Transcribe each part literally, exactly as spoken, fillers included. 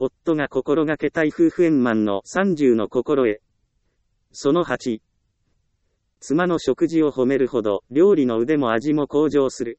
夫が心がけたい夫婦円満のさんじゅうの心得。そのはち。妻の食事を褒めるほど、料理の腕も味も向上する。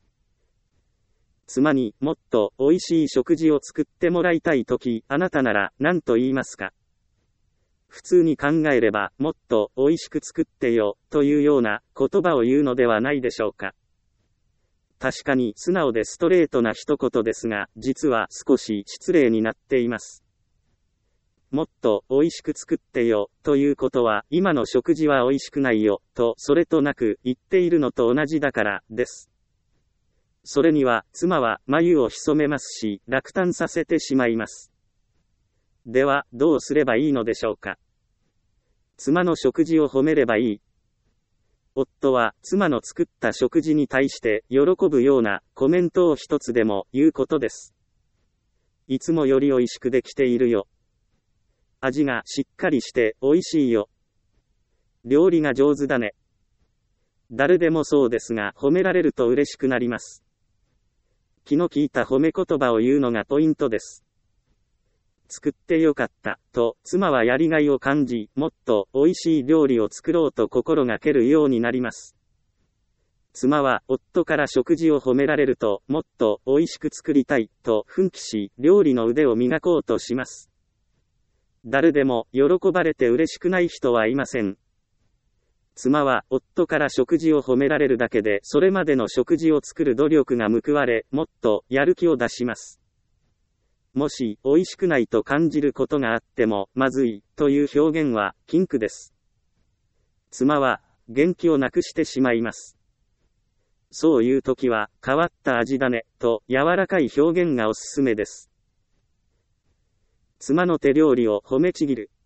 妻にもっと美味しい食事を作ってもらいたいとき、あなたなら何と言いますか？普通に考えれば、もっと美味しく作ってよ、というような言葉を言うのではないでしょうか。確かに素直でストレートな一言ですが、実は少し失礼になっています。もっと美味しく作ってよ、ということは、今の食事は美味しくないよ、とそれとなく言っているのと同じだから、です。それには、妻は眉を潜めますし、落胆させてしまいます。では、どうすればいいのでしょうか。妻の食事を褒めればいい。夫は、妻の作った食事に対して、喜ぶようなコメントを一つでも言うことです。いつもより美味しくできているよ。味がしっかりして美味しいよ。料理が上手だね。誰でもそうですが、褒められると嬉しくなります。気の利いた褒め言葉を言うのがポイントです。作ってよかった、と、妻はやりがいを感じ、もっと美味しい料理を作ろうと心がけるようになります。妻は、夫から食事を褒められると、もっと美味しく作りたい、と奮起し、料理の腕を磨こうとします。誰でも、喜ばれて嬉しくない人はいません。妻は、夫から食事を褒められるだけで、それまでの食事を作る努力が報われ、もっと、やる気を出します。もし、美味しくないと感じることがあっても、まずい、という表現は、禁句です。妻は、元気をなくしてしまいます。そういう時は、変わった味だね、と、柔らかい表現がおすすめです。妻の手料理を褒めちぎる。